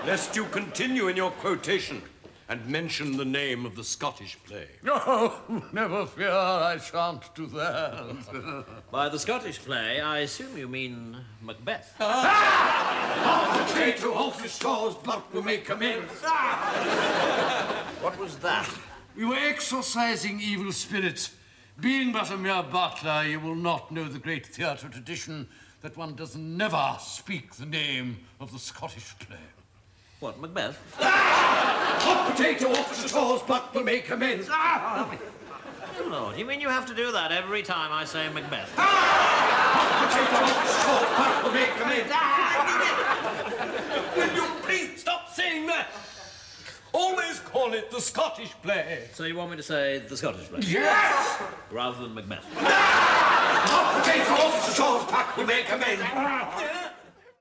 lest you continue in your quotation and mention the name of the Scottish play. Oh, never fear, I shan't do that. By the Scottish play, I assume you mean Macbeth. Hot potato off the stores, but we make amends. What was that? We were exorcising evil spirits. Being but a mere butler, you will not know the great theatre tradition that one does never speak the name of the Scottish play. What, Macbeth? Hot potato off the stores, but we'll make amends. Oh, Lord, you mean you have to do that every time I say Macbeth? Hot potato off the stores, but we'll make amends. Will you please stop saying that? Always call it the Scottish play. So you want me to say the Scottish play? Yes! Rather than Macbeth? Hot potato off the stores, but we'll make amends.